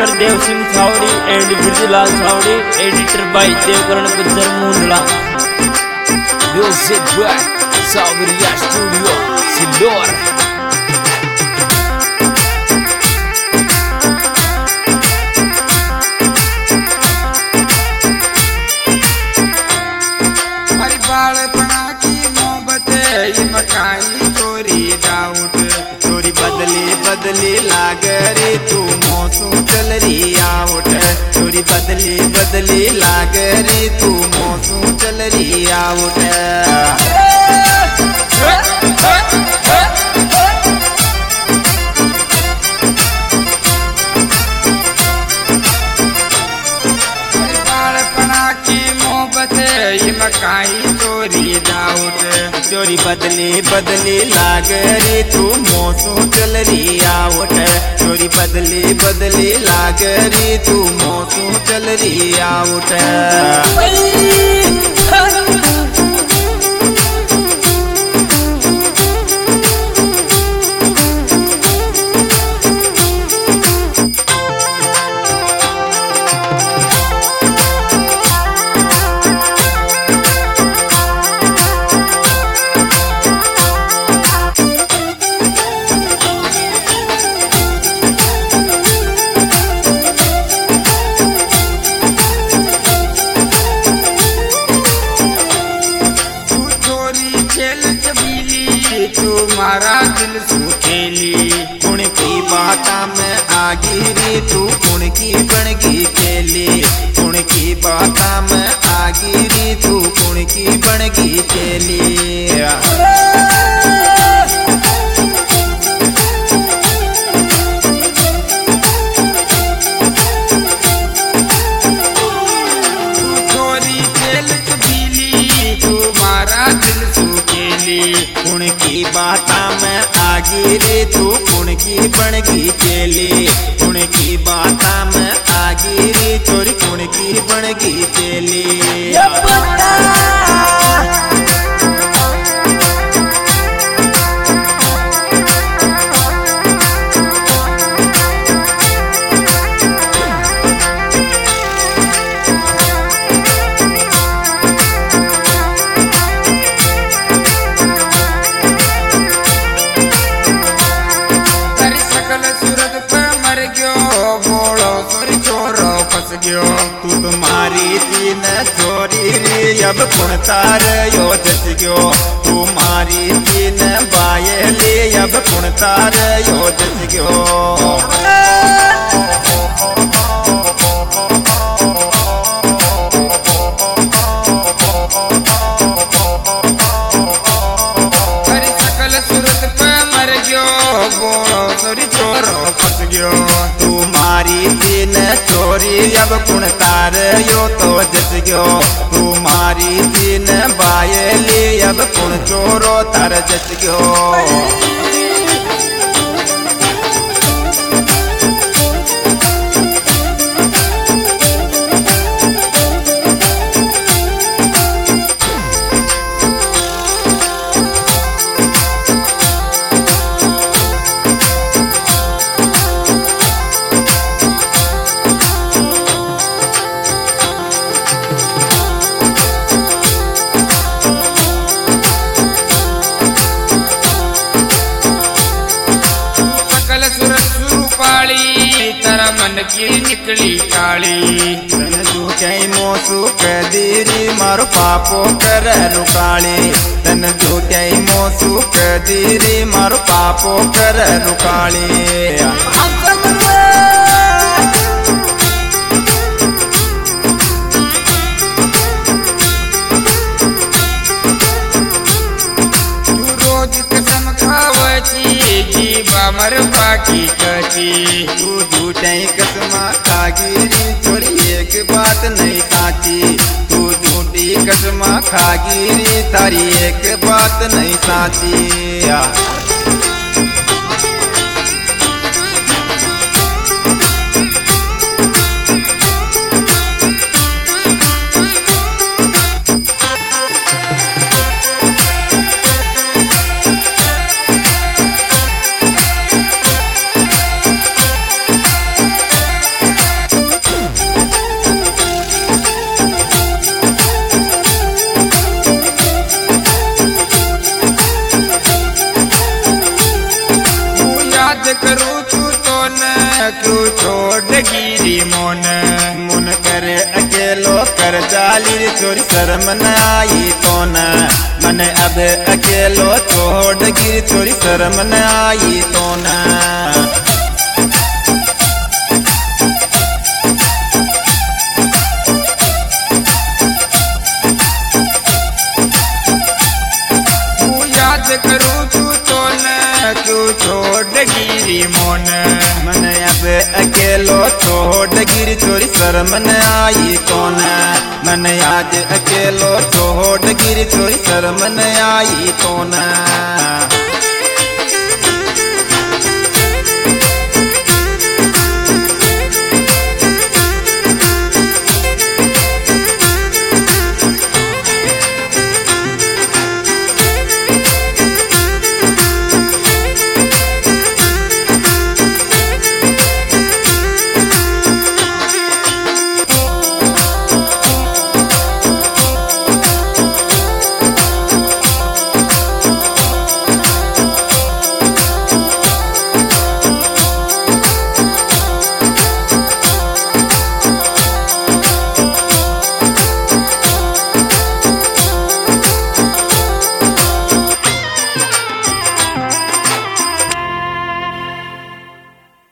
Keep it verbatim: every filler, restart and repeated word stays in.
Singer Dev Singh Chhawri and Birjulal Chhawri, editor by Devkaran Gujjar Mundla. Music by Sawariya studio Sillor. बालपना की मोहब्बत मकाई चोरी डाउट, चोरी बदली बदली लाग रे तू मौसम चल रही आउट, चोरी बदली बदली लाग रे तू मौसम चल रही आउट। मकाई चोरी डाउट, चोरी बदली बदली लाग रे तू मौसम चल रही आउट, चोरी बदली बदली लाग रे तू मौसम चल रही आउट। तुम्हारा दिल सुखेली कुण की बाता में आगी रे तू कुण की बनगी चेली, कुण की बाता में आगी रे तू कुण की बनगी चेली। कुण की बाता में आगी रे तू कुण की बनगी चेली, कुण की बाता में आगी रे चोरी कुण की बनगी चेली। तू तुम्हारी तीन चोरी रे अब कुण तार यो जच गयो, तुम्हारी तीन बायले अब कुण तार यो जच गयो। तुम्हारी तीन चोरी अब कुण तार यो तो जच गयो, तुम्हारी तीन बायली अब कुण चोरो तार जच गयो। तारा मन की निकली काली, तन झूठे मोसू कदीरी मारो पापो कर रुकाली, तन झूठे मोसू कदीरी मारो पापो कर रुकाली। मर बाकी कची तू झूठे कसमा खागिरी चोरी एक बात नहीं साची, तू झूठी कसमा खागिरी तारी एक बात नहीं साची। होकर चाली रे चोरी शर्म न आई कौन मन अब अकेलो छोड़ गिर चोरी शर्म न आई कौन। याद करूँ तू तो न क्यों छोड़ गिरी मोन मन अब अकेलो छोड़ गिरी चोरी शर्म न आई कौन मन आज अकेलो छोड़ गिरी चोरी शर्म न आई कौन।